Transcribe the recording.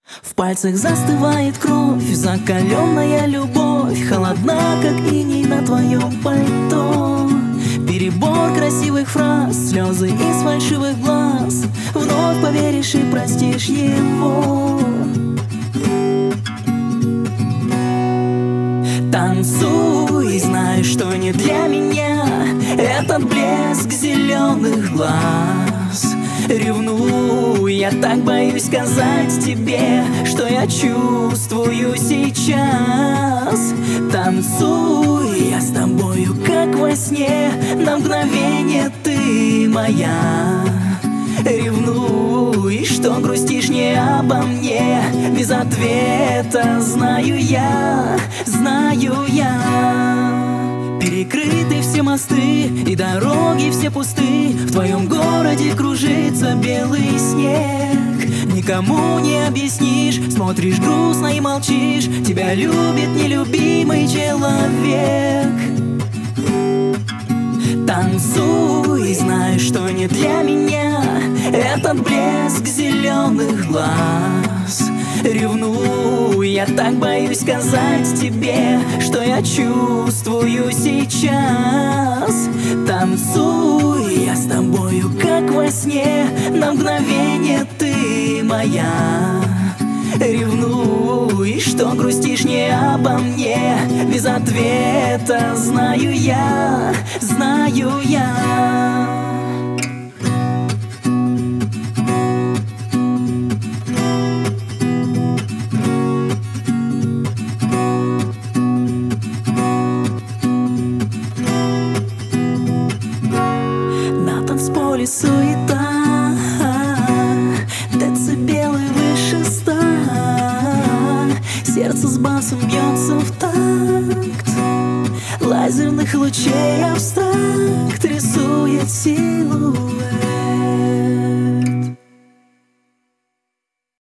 В пальцах застывает кровь, закаленная любовь, холодна, как иней на твоем пальто. Перебор красивых фраз, слезы из фальшивых глаз. Вновь поверишь и простишь его. Танцуй, знай, что не для меня этот блеск зеленых глаз. Ревную, я так боюсь сказать тебе, что я чувствую сейчас. Танцуй, я с тобою, как во сне, на мгновение ты моя. Ревнуй, что грустишь не обо мне, без ответа знаю я, знаю я. Перекрыты все мосты и дороги все пусты, в твоем городе кружится белый снег. Никому не объяснишь, смотришь грустно и молчишь, тебя любит нелюбимый человек. Танцуй, знай, что не для меня этот блеск зеленых глаз. Ревную, я так боюсь сказать тебе, что я чувствую сейчас. Танцуй, я с тобою, как во сне, на мгновение ты моя. Ревнуй, что грустишь не обо мне, без ответа знаю я, знаю я. На танцполе суета, децибелы выше 100, сердце с басом бьется в такт. Лазерных лучей абстракт рисует силуэт.